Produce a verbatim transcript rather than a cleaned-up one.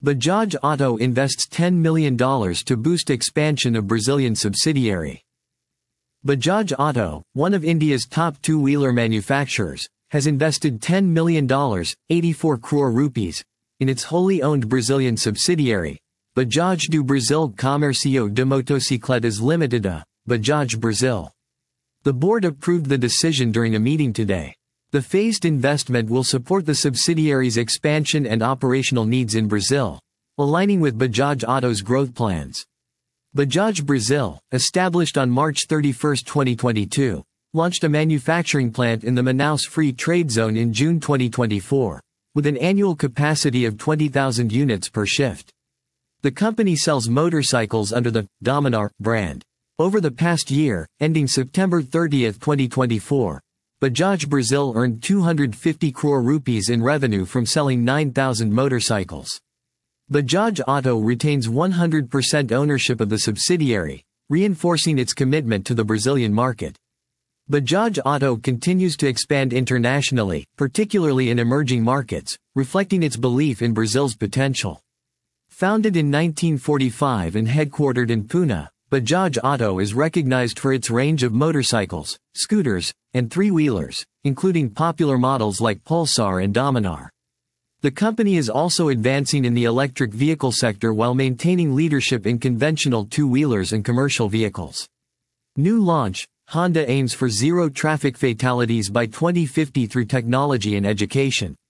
Bajaj Auto invests ten million dollars to boost expansion of Brazilian subsidiary. Bajaj Auto, one of India's top two-wheeler manufacturers, has invested ten million dollars, eighty-four crore rupees, in its wholly owned Brazilian subsidiary, Bajaj do Brasil Comércio de Motocicletas Limitada, Bajaj Brazil. The board approved the decision during a meeting today. The phased investment will support the subsidiary's expansion and operational needs in Brazil, aligning with Bajaj Auto's growth plans. Bajaj Brazil, established on March thirty-first, twenty twenty-two, launched a manufacturing plant in the Manaus Free Trade Zone in June twenty twenty-four, with an annual capacity of twenty thousand units per shift. The company sells motorcycles under the Dominar brand. Over the past year, ending September thirtieth, twenty twenty-four, Bajaj Brazil earned two hundred fifty crore rupees in revenue from selling nine thousand motorcycles. Bajaj Auto retains one hundred percent ownership of the subsidiary, reinforcing its commitment to the Brazilian market. Bajaj Auto continues to expand internationally, particularly in emerging markets, reflecting its belief in Brazil's potential. Founded in nineteen forty-five and headquartered in Pune, Bajaj Auto is recognized for its range of motorcycles, scooters, and three-wheelers, including popular models like Pulsar and Dominar. The company is also advancing in the electric vehicle sector while maintaining leadership in conventional two-wheelers and commercial vehicles. New launch: Honda aims for zero traffic fatalities by twenty fifty through technology and education.